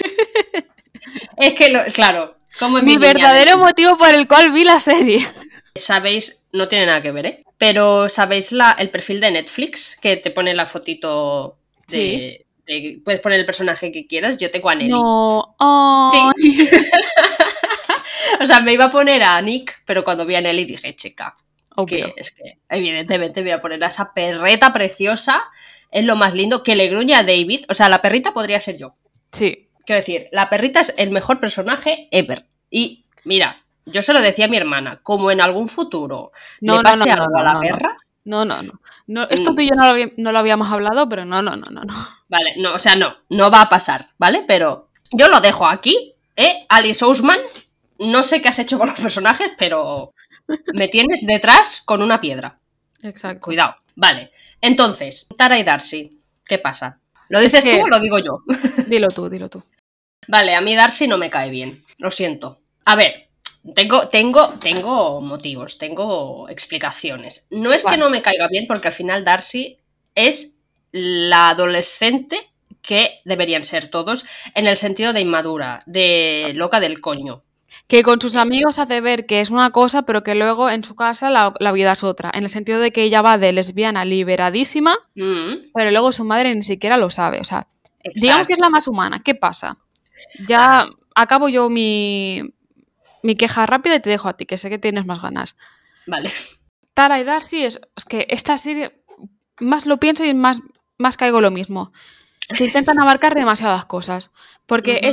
Es que, claro, como mi verdadero motivo por el cual vi la serie. Sabéis, no tiene nada que ver, ¿eh? Pero ¿sabéis el perfil de Netflix? Que te pone la fotito de... puedes poner el personaje que quieras. Yo tengo a Nelly. No. Oh. Sí. O sea, me iba a poner a Nick, pero cuando vi a Nelly dije, chica, que es que evidentemente me voy a poner a esa perreta preciosa. Es lo más lindo, que le gruña a David. O sea, la perrita podría ser yo. Sí. Quiero decir, la perrita es el mejor personaje ever. Y mira, yo se lo decía a mi hermana, como en algún futuro le pase algo a la perra. No. Esto tú y yo no lo habíamos hablado, pero no. Vale, no, o sea, no va a pasar, ¿vale? Pero yo lo dejo aquí, Alice Ousman, no sé qué has hecho con los personajes, pero me tienes detrás con una piedra. Exacto. Cuidado. Vale, entonces, Tara y Darcy, ¿qué pasa? ¿Lo dices tú o lo digo yo? Dilo tú. Vale, a mí Darcy no me cae bien, lo siento. A ver, tengo motivos, tengo explicaciones. No es que no me caiga bien, porque al final Darcy es la adolescente que deberían ser todos, en el sentido de inmadura, de loca del coño. Que con sus amigos hace ver que es una cosa, pero que luego en su casa la vida es otra. En el sentido de que ella va de lesbiana liberadísima, pero luego su madre ni siquiera lo sabe. O sea, digamos que es la más humana. ¿Qué pasa? Ya acabo yo mi queja rápida y te dejo a ti, que sé que tienes más ganas. Vale. Tara y Darcy es que esta serie, más lo pienso y más caigo lo mismo. Que intentan abarcar demasiadas cosas. Porque es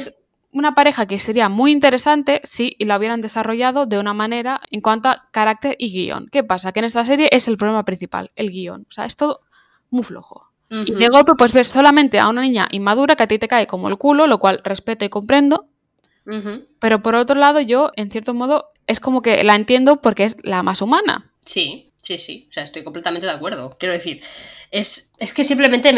una pareja que sería muy interesante si la hubieran desarrollado de una manera en cuanto a carácter y guión. ¿Qué pasa? Que en esta serie es el problema principal, el guión. O sea, es todo muy flojo. Y de golpe pues ves solamente a una niña inmadura que a ti te cae como el culo, lo cual respeto y comprendo. Pero por otro lado yo, en cierto modo, es como que la entiendo porque es la más humana. Sí. O sea, estoy completamente de acuerdo. Quiero decir, es que simplemente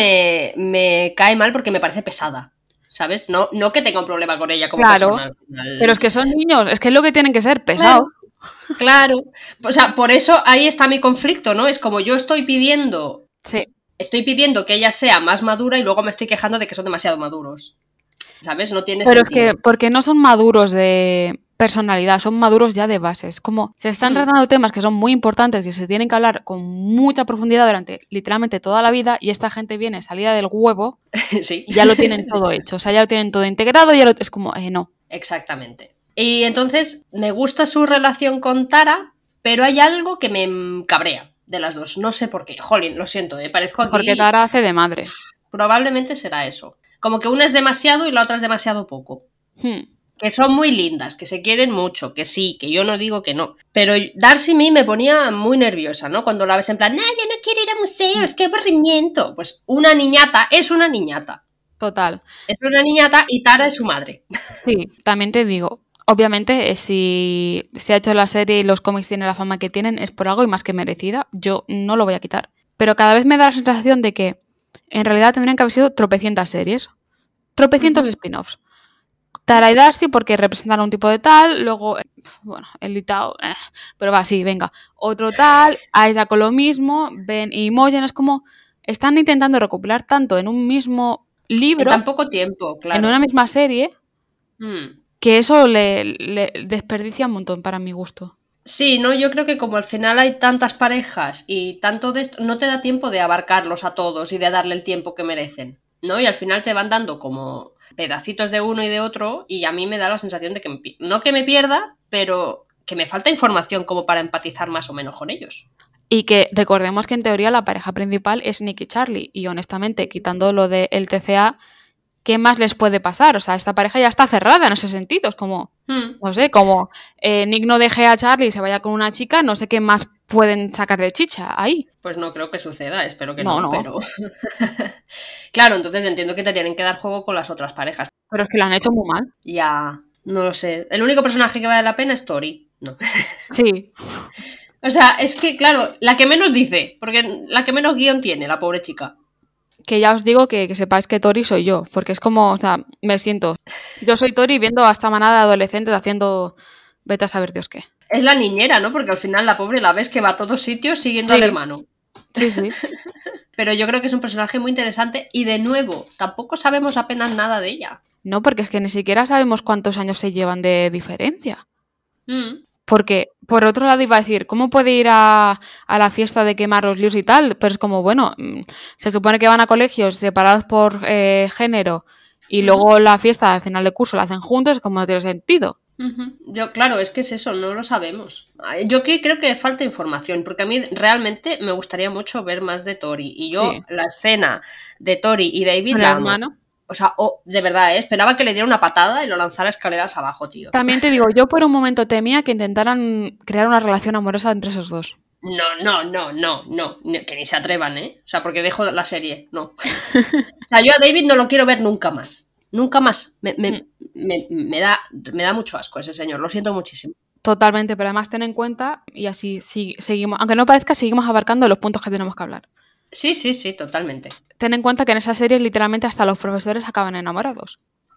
me cae mal porque me parece pesada. ¿Sabes? No que tenga un problema con ella como persona. Al final. Pero es que son niños, es que es lo que tienen que ser, pesados. Claro. O sea, por eso ahí está mi conflicto, ¿no? Es como yo estoy pidiendo... Sí. Estoy pidiendo que ella sea más madura y luego me estoy quejando de que son demasiado maduros. ¿Sabes? No tiene sentido. Pero es que porque no son maduros de personalidad, son maduros ya de bases. Como se están tratando temas que son muy importantes, que se tienen que hablar con mucha profundidad durante literalmente toda la vida, y esta gente viene salida del huevo sí. y ya lo tienen todo hecho. O sea, ya lo tienen todo integrado, es como, no. Exactamente. Y entonces me gusta su relación con Tara, pero hay algo que me cabrea de las dos. No sé por qué. Jolín, lo siento, parezco aquí... Porque Tara hace de madre. Probablemente será eso. Como que una es demasiado y la otra es demasiado poco. Que son muy lindas, que se quieren mucho, que sí, que yo no digo que no. Pero Darcy me ponía muy nerviosa, ¿no? Cuando la ves en plan, yo no quiero ir a museos, qué aburrimiento. Pues una niñata es una niñata. Total. Es una niñata y Tara es su madre. Sí, también te digo, obviamente si se ha hecho la serie y los cómics tienen la fama que tienen, es por algo y más que merecida. Yo no lo voy a quitar. Pero cada vez me da la sensación de que en realidad tendrían que haber sido tropecientas series, tropecientos spin-offs. Tara y Darcy porque representan un tipo de tal, luego, bueno, el Litao, pero va, sí, venga, otro tal, Aisha con lo mismo, Ben y Imogen, es como, están intentando recopilar tanto en un mismo libro, en tan poco tiempo, claro. En una misma serie, que eso le desperdicia un montón para mi gusto. Sí, no, yo creo que como al final hay tantas parejas y tanto de esto, no te da tiempo de abarcarlos a todos y de darle el tiempo que merecen, ¿no? Y al final te van dando como pedacitos de uno y de otro, y a mí me da la sensación de que no que me pierda, pero que me falta información como para empatizar más o menos con ellos. Y que recordemos que en teoría la pareja principal es Nick y Charlie, y honestamente, quitando lo del TCA, ¿qué más les puede pasar? O sea, esta pareja ya está cerrada en ese sentido, es como, no sé, como Nick no deje a Charlie y se vaya con una chica, no sé qué más pueden sacar de chicha ahí. Pues no creo que suceda, espero que no. Pero... claro, entonces entiendo que te tienen que dar juego con las otras parejas. Pero es que lo han hecho muy mal. Ya, no lo sé. El único personaje que vale la pena es Tori. No. Sí. O sea, es que, claro, la que menos dice, porque la que menos guión tiene, la pobre chica. Que ya os digo que sepáis que Tori soy yo, porque es como, o sea, me siento. Yo soy Tori viendo a esta manada de adolescentes haciendo vete a saber Dios qué. Es la niñera, ¿no? Porque al final la pobre la ves que va a todos sitios siguiendo al hermano. Sí. Pero yo creo que es un personaje muy interesante y, de nuevo, tampoco sabemos apenas nada de ella. No, porque es que ni siquiera sabemos cuántos años se llevan de diferencia. Porque, por otro lado, iba a decir, ¿cómo puede ir a la fiesta de quemar los líos y tal? Pero es como, bueno, se supone que van a colegios separados por género y luego la fiesta al final de curso la hacen juntos, como no tiene sentido. Yo, claro, es que es eso, no lo sabemos. Yo creo que falta información, porque a mí realmente me gustaría mucho ver más de Tori. Y yo, la escena de Tori y David la amo. O sea, de verdad, esperaba que le diera una patada y lo lanzara escaleras abajo, tío. También te digo, yo por un momento temía que intentaran crear una relación amorosa entre esos dos. No, que ni se atrevan, ¿eh? O sea, porque dejo la serie, no. O sea, yo a David no lo quiero ver nunca más. Nunca más. Me da mucho asco ese señor, lo siento muchísimo. Totalmente, pero además ten en cuenta, y así seguimos, aunque no parezca, seguimos abarcando los puntos que tenemos que hablar. Sí, totalmente. Ten en cuenta que en esa serie literalmente hasta los profesores acaban enamorados.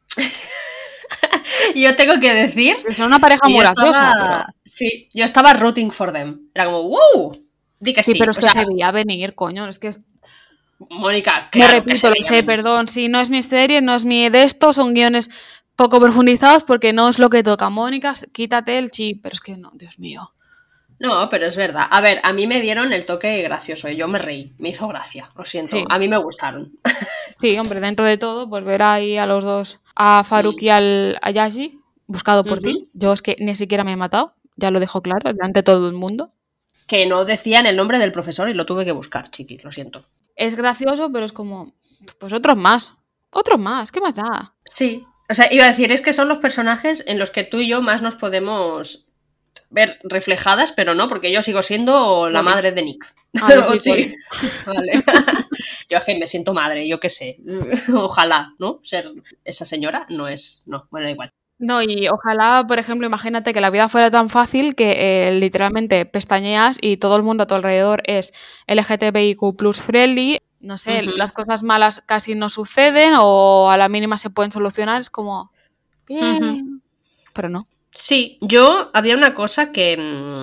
Yo tengo que decir... Son una pareja muy graciosa, pero... Sí, yo estaba rooting for them. Era como, ¡wow! Di que sí. Pero es que se veía venir, coño, es que... Mónica, claro. Me repito, lo sé, perdón, si no es mi serie, no es mi de estos, son guiones poco profundizados porque no es lo que toca. Mónica, quítate el chip, pero es que no, Dios mío. No, pero es verdad. A ver, a mí me dieron el toque gracioso y yo me reí, me hizo gracia, lo siento, a mí me gustaron. Sí, hombre, dentro de todo, pues ver ahí a los dos, a Farouk y al Ayashi, buscado por ti. Yo es que ni siquiera me he matado, ya lo dejo claro, delante de todo el mundo. Que no decían el nombre del profesor y lo tuve que buscar, chiquis, lo siento. Es gracioso, pero es como, pues otros más, ¿qué más da? Sí, O sea, iba a decir, es que son los personajes en los que tú y yo más nos podemos ver reflejadas, pero no, porque yo sigo siendo la madre de Nick. Sí. Vale. Yo es que me siento madre, yo qué sé. Ojalá, ¿no? Ser esa señora no es... No, bueno, da igual. No, y ojalá, por ejemplo, imagínate que la vida fuera tan fácil que literalmente pestañeas y todo el mundo a tu alrededor es LGTBIQ+ friendly, no sé, las cosas malas casi no suceden o a la mínima se pueden solucionar, es como... Bien, pero no. Sí, yo había una cosa que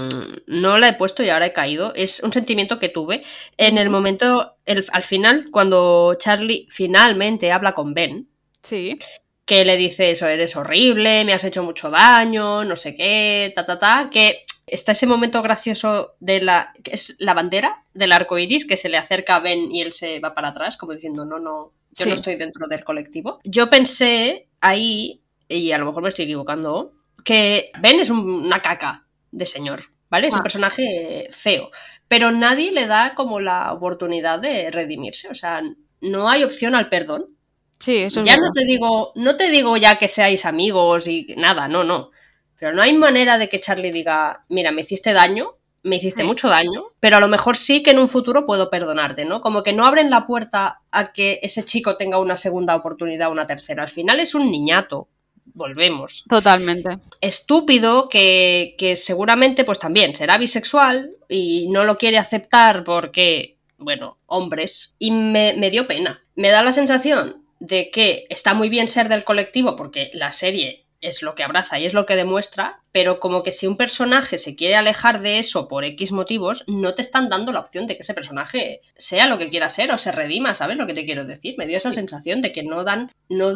no la he puesto y ahora he caído. Es un sentimiento que tuve en el momento, al final, cuando Charlie finalmente habla con Ben. Sí. Que le dice eso, eres horrible, me has hecho mucho daño, no sé qué, que está ese momento gracioso de que es la bandera del arco iris, que se le acerca a Ben y él se va para atrás, como diciendo, no, yo no estoy dentro del colectivo. Yo pensé ahí, y a lo mejor me estoy equivocando, que Ben es una caca de señor, ¿vale? Es un personaje feo, pero nadie le da como la oportunidad de redimirse, o sea, no hay opción al perdón. Sí, eso es ya verdad. no te digo ya que seáis amigos y nada, no. Pero no hay manera de que Charlie diga, mira, me hiciste daño, me hiciste mucho daño, pero a lo mejor sí que en un futuro puedo perdonarte, ¿no? Como que no abren la puerta a que ese chico tenga una segunda oportunidad, una tercera. Al final es un niñato. Volvemos. Totalmente. Estúpido que seguramente pues también será bisexual y no lo quiere aceptar porque, bueno, hombres. Y me dio pena. Me da la sensación de que está muy bien ser del colectivo porque la serie es lo que abraza y es lo que demuestra, pero como que si un personaje se quiere alejar de eso por X motivos, no te están dando la opción de que ese personaje sea lo que quiera ser o se redima, ¿sabes lo que te quiero decir? Me dio esa sensación de que no dan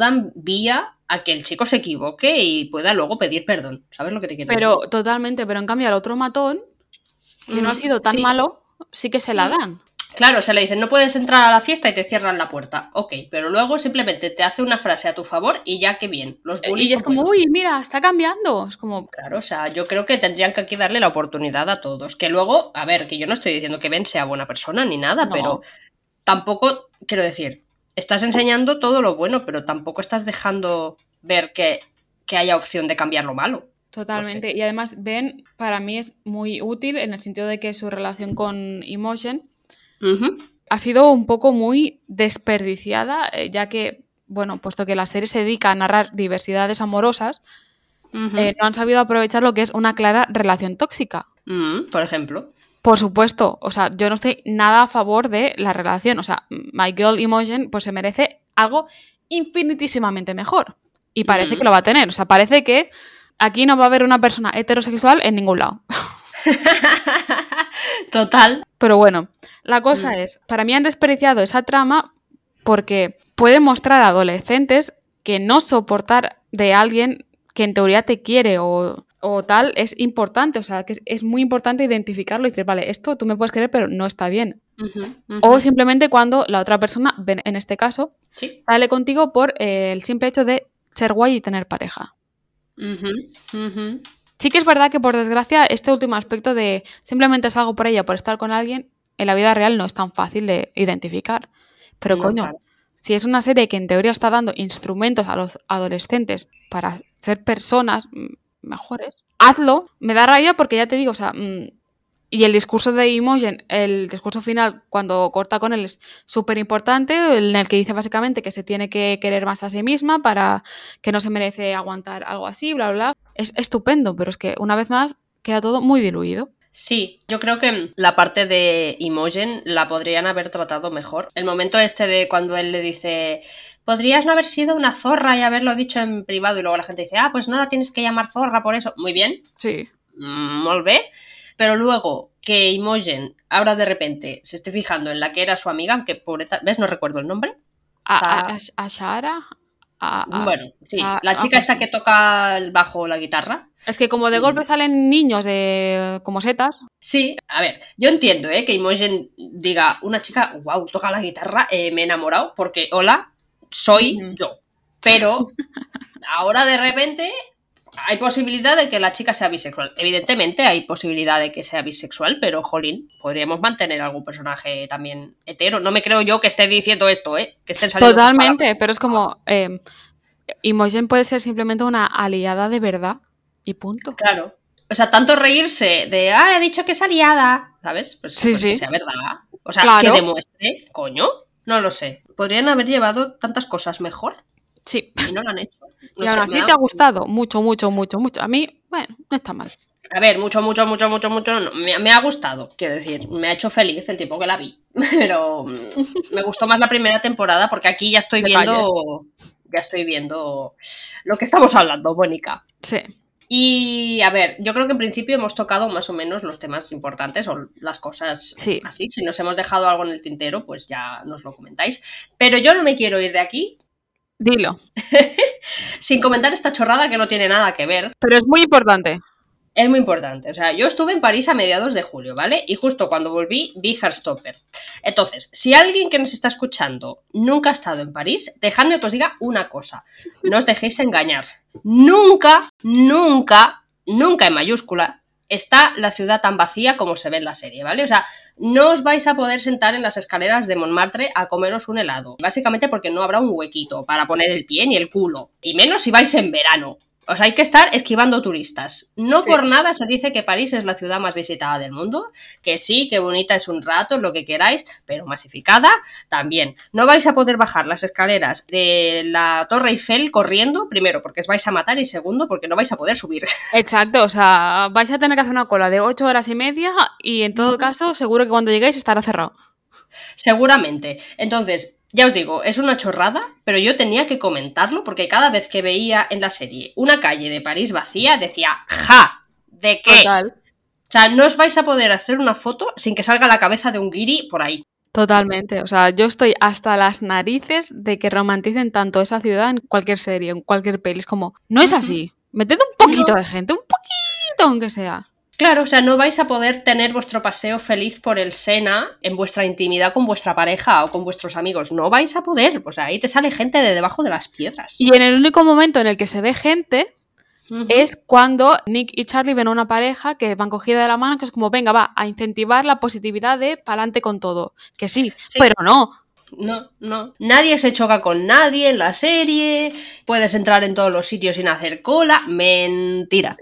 vía a que el chico se equivoque y pueda luego pedir perdón, ¿sabes lo que te quiero decir? Pero totalmente, pero en cambio al otro matón, que no ha sido tan malo, sí que se la dan. Claro, se le dicen, no puedes entrar a la fiesta y te cierran la puerta. Ok, pero luego simplemente te hace una frase a tu favor y ya que bien. Los bullies y es como, uy, mira, está cambiando. Es como... Claro, o sea, yo creo que tendrían que aquí darle la oportunidad a todos. Que luego, a ver, que yo no estoy diciendo que Ben sea buena persona ni nada, pero tampoco, quiero decir, estás enseñando todo lo bueno, pero tampoco estás dejando ver que haya opción de cambiar lo malo. Totalmente. No sé. Y además Ben para mí es muy útil en el sentido de que su relación con Imogen ha sido un poco muy desperdiciada, ya que, bueno, puesto que la serie se dedica a narrar diversidades amorosas, no han sabido aprovechar lo que es una clara relación tóxica. Por ejemplo. Por supuesto, o sea, yo no estoy nada a favor de la relación. O sea, My Girl Imogen pues se merece algo infinitísimamente mejor. Y parece que lo va a tener. O sea, parece que aquí no va a haber una persona heterosexual en ningún lado. Total. Pero bueno, la cosa es, para mí han desperdiciado esa trama porque puede mostrar a adolescentes que no soportar de alguien que en teoría te quiere o tal es importante. O sea, que es muy importante identificarlo y decir, vale, esto tú me puedes querer, pero no está bien. O simplemente cuando la otra persona, en este caso, sale contigo por el simple hecho de ser guay y tener pareja. Sí que es verdad que, por desgracia, este último aspecto de simplemente salgo por ella por estar con alguien, en la vida real no es tan fácil de identificar. Pero, coño, si es una serie que en teoría está dando instrumentos a los adolescentes para ser personas mejores, hazlo. Me da rabia porque ya te digo, o sea... Y el discurso de Imogen, el discurso final, cuando corta con él, es súper importante, en el que dice básicamente que se tiene que querer más a sí misma para que no se merece aguantar algo así, bla, bla, bla. Es estupendo, pero es que una vez más queda todo muy diluido. Sí, yo creo que la parte de Imogen la podrían haber tratado mejor. El momento este de cuando él le dice, podrías no haber sido una zorra y haberlo dicho en privado, y luego la gente dice, pues no la tienes que llamar zorra por eso. Muy bien. Sí. Molt bé. Pero luego que Imogen ahora de repente se esté fijando en la que era su amiga, aunque pobreta, ¿ves? No recuerdo el nombre. ¿A Shara? Bueno, sí, la chica esta que toca el bajo, la guitarra. Es que como de golpe salen niños como setas. Sí, a ver, yo entiendo que Imogen diga, una chica, wow, toca la guitarra, me he enamorado porque, hola, soy yo. Pero ahora de repente... Hay posibilidad de que la chica sea bisexual. Evidentemente hay posibilidad de que sea bisexual, pero, jolín, podríamos mantener algún personaje también hetero. No me creo yo que esté diciendo esto, que estén saliendo... Totalmente, pero es como... Imogen puede ser simplemente una aliada de verdad y punto. Claro. O sea, tanto reírse de, he dicho que es aliada, ¿sabes? Pues, Sí, pues sí. que sea verdad. O sea, Claro. que demuestre, coño, no lo sé. Podrían haber llevado tantas cosas mejor Sí. y no lo han hecho. No Y sé, aún así te ha gustado mucho. A mí, bueno, no está mal. A ver, mucho, no, me ha gustado, quiero decir, me ha hecho feliz el tiempo que la vi, pero me gustó más la primera temporada porque aquí ya estoy viendo lo que estamos hablando, Mónica. Sí. Y a ver, yo creo que en principio hemos tocado más o menos los temas importantes o las cosas así. Si nos hemos dejado algo en el tintero, pues ya nos lo comentáis. Pero yo no me quiero ir de aquí. Dilo. Sin comentar esta chorrada que no tiene nada que ver. Pero es muy importante. Es muy importante. O sea, yo estuve en París a mediados de julio, ¿vale? Y justo cuando volví, vi Heartstopper. Entonces, si alguien que nos está escuchando nunca ha estado en París, dejadme que os diga una cosa. No os dejéis engañar. Nunca en mayúscula, está la ciudad tan vacía como se ve en la serie, ¿vale? O sea, no os vais a poder sentar en las escaleras de Montmartre a comeros un helado. Básicamente porque no habrá un huequito para poner el pie ni el culo. Y menos si vais en verano. O sea, hay que estar esquivando turistas. No por nada se dice que París es la ciudad más visitada del mundo, que sí, que bonita es un rato, lo que queráis, pero masificada también. No vais a poder bajar las escaleras de la Torre Eiffel corriendo, primero, porque os vais a matar, y segundo, porque no vais a poder subir. Exacto, o sea, vais a tener que hacer una cola de 8 horas y media y en todo caso seguro que cuando lleguéis estará cerrado. Seguramente. Entonces, ya os digo, es una chorrada, pero yo tenía que comentarlo porque cada vez que veía en la serie una calle de París vacía, decía, ¡ja! ¿De qué? Total. O sea, no os vais a poder hacer una foto sin que salga la cabeza de un guiri por ahí. Totalmente, o sea, yo estoy hasta las narices de que romanticen tanto esa ciudad en cualquier serie, en cualquier peli. Es como, no es así. Meted un poquito de gente, un poquito aunque sea. Claro, o sea, no vais a poder tener vuestro paseo feliz por el Sena en vuestra intimidad con vuestra pareja o con vuestros amigos. No vais a poder. O sea, ahí te sale gente de debajo de las piedras. Y en el único momento en el que se ve gente es cuando Nick y Charlie ven a una pareja que van cogida de la mano, que es como, venga, va, a incentivar la positividad de pa'lante con todo. Que sí, pero no. No. Nadie se choca con nadie en la serie. Puedes entrar en todos los sitios sin hacer cola. Mentira.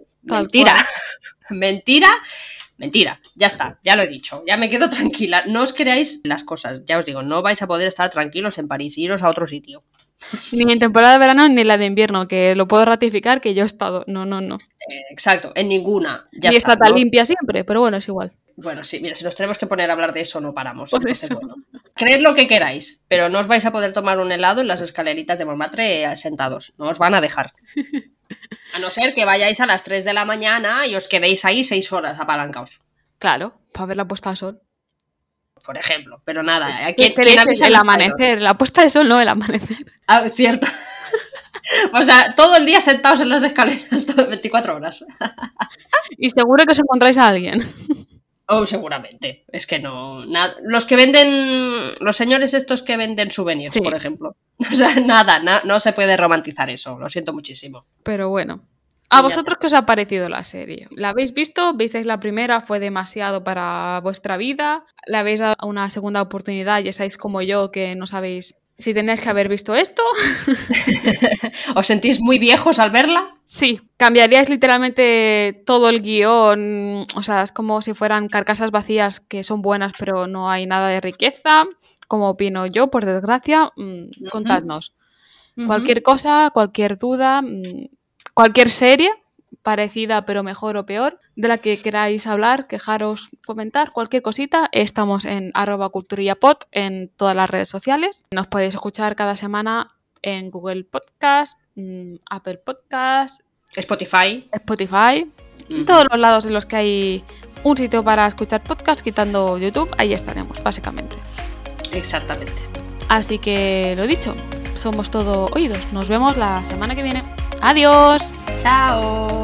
Mentira, ya está, ya lo he dicho, ya me quedo tranquila, no os creáis las cosas, ya os digo, no vais a poder estar tranquilos en París, iros a otro sitio. Ni en temporada de verano ni en la de invierno, que lo puedo ratificar que yo he estado, no. Exacto, en ninguna. Ya y está tan limpia siempre, pero bueno, es igual. Bueno, sí, mira, si nos tenemos que poner a hablar de eso no paramos. Entonces, bueno, creed lo que queráis, pero no os vais a poder tomar un helado en las escaleritas de Montmartre sentados, no os van a dejar. A no ser que vayáis a las 3 de la mañana y os quedéis ahí 6 horas apalancaos. Claro, para ver la puesta de sol. Por ejemplo, pero nada. ¿Quién avisa el amanecer? La puesta de sol no, el amanecer. Ah, cierto. O sea, todo el día sentados en las escaleras, 24 horas. Y seguro que os encontráis a alguien. Oh, seguramente. Es que no. Los que venden. Los señores estos que venden souvenirs, por ejemplo. O sea, no se puede romantizar eso. Lo siento muchísimo. Pero bueno. ¿A vosotros qué os ha parecido la serie? ¿La habéis visto? ¿Visteis la primera? ¿Fue demasiado para vuestra vida? ¿La habéis dado una segunda oportunidad y estáis como yo que no sabéis si tenéis que haber visto esto? ¿Os sentís muy viejos al verla? Sí, cambiaríais literalmente todo el guión, o sea, es como si fueran carcasas vacías que son buenas pero no hay nada de riqueza, como opino yo, por desgracia, contadnos. Cualquier cosa, cualquier duda, cualquier serie parecida pero mejor o peor, de la que queráis hablar, quejaros, comentar, cualquier cosita, estamos en @culturillapod en todas las redes sociales. Nos podéis escuchar cada semana en Google Podcast, Apple Podcast, Spotify, en todos los lados en los que hay un sitio para escuchar podcast, quitando YouTube, ahí estaremos, básicamente. Exactamente. Así que lo dicho, somos todo oídos. Nos vemos la semana que viene. ¡Adiós! ¡Chao!